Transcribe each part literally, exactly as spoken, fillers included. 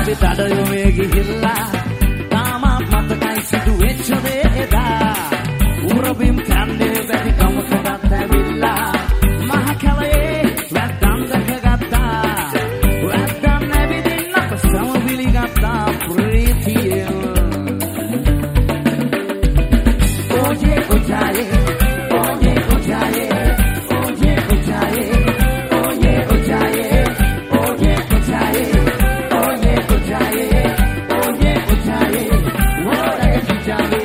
අපි දඩයුමේ ගිහිල්ලා තාමත් මතකයි සිදුවෙච්ච දේ එදා උරබිම් කන්නේ බැරි කමකටත් ඇවිල්ලා මහ කලයේ වැද්දන් දැකගත්තා වැද්දන් නැවිදින්න අප සමවිලිගත්තා ප්‍රීතියෙන් Oye, ojaye, oye, ojaye, oye, ojaye, oye, ojaye, oye, ojaye, oye, ojaye, oye, ojaye, ora ojaye.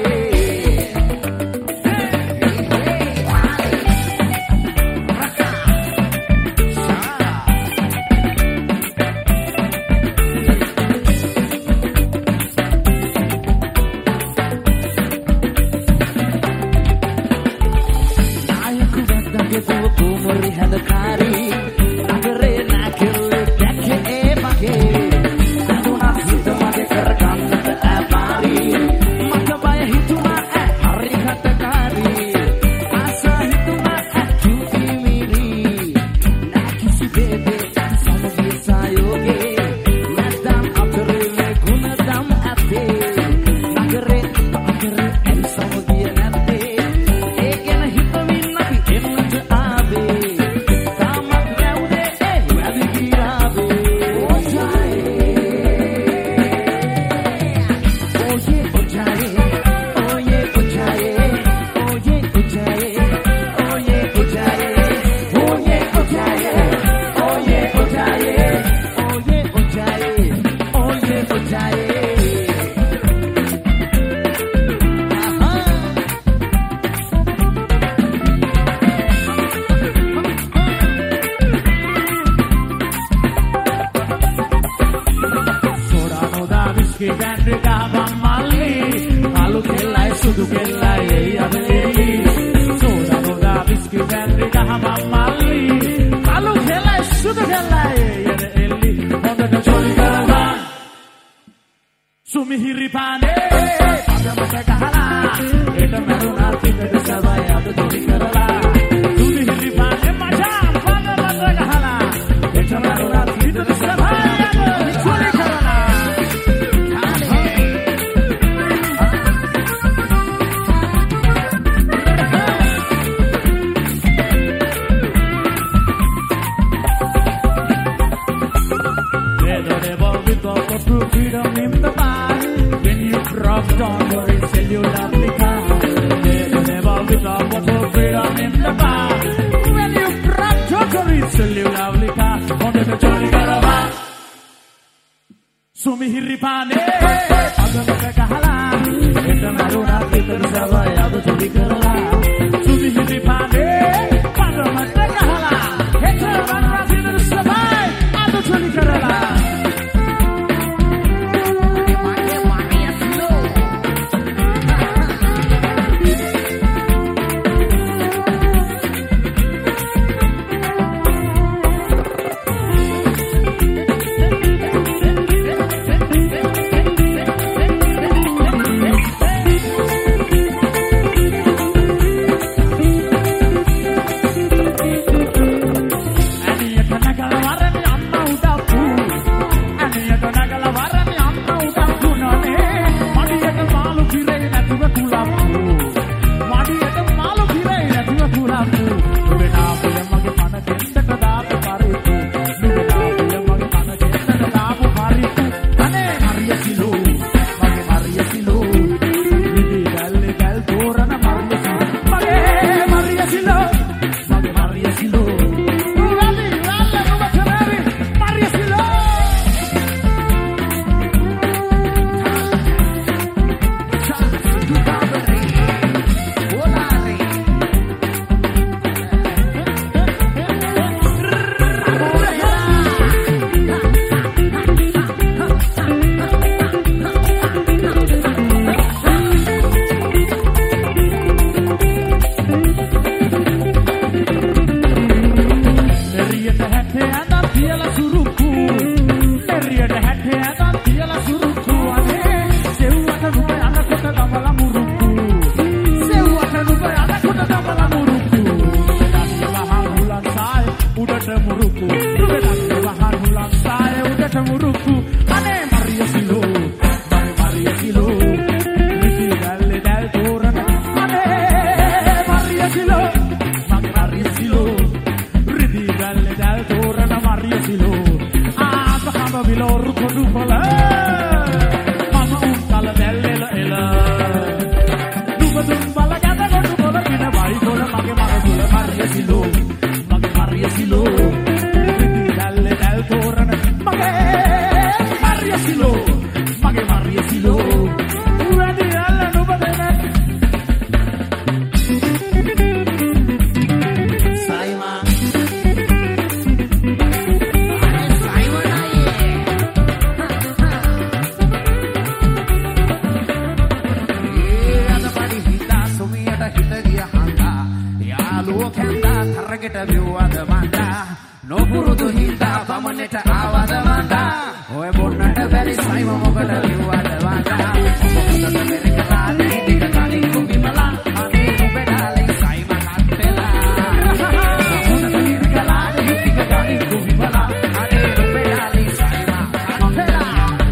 ගෙට විව්වද මන්දා නොපුරුදු හින්දා බමනෙට ආවද මන්දා ඔය බොන්නට බැරි සයිම මොකට විව්වද මන්දා මොකටද මෙරිකලා ටික කලින් කුඹිමලා අනේ නුඹේ ඩාලින් සයිම හත් වෙලා මොකටද මෙරිකලා ටික කලින් කුඹිමලා අනේ නුඹේ ඩාලින් සයිම හත් වෙලා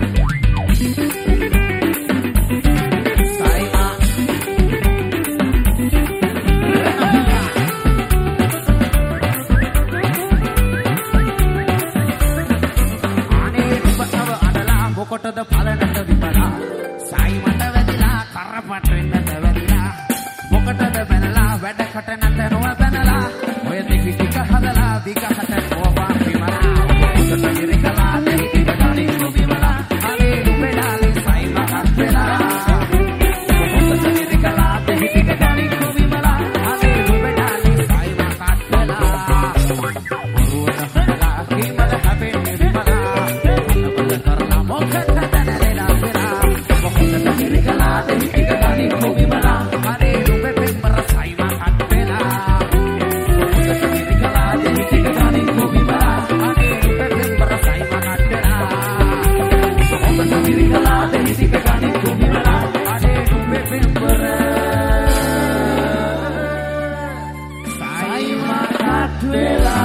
කොටද පලනට විපලා සයිමට වැදිලා කරපට වෙන්නට වැදිලා මොකටද බැනලා වැඩකට නැත නොව බැනලා ඔය දෙවි ටික හදලා දිගහට කොපා විමලා මොකටද මිරිකලා දෙවි ටික ගානේ කුබිමලා අනේ නුඹේ ඩාලින් සයිම හත් වෙලා මොකටද මිරිකලා දෙවි ටික ගානේ කුබිමලා අනේ නුඹේ ඩාලින් සයිම හත් වෙලා ඔරුවට හදලා කීමල හැපෙන්නේ විමලා මොකටද කරලා මොකටද Well,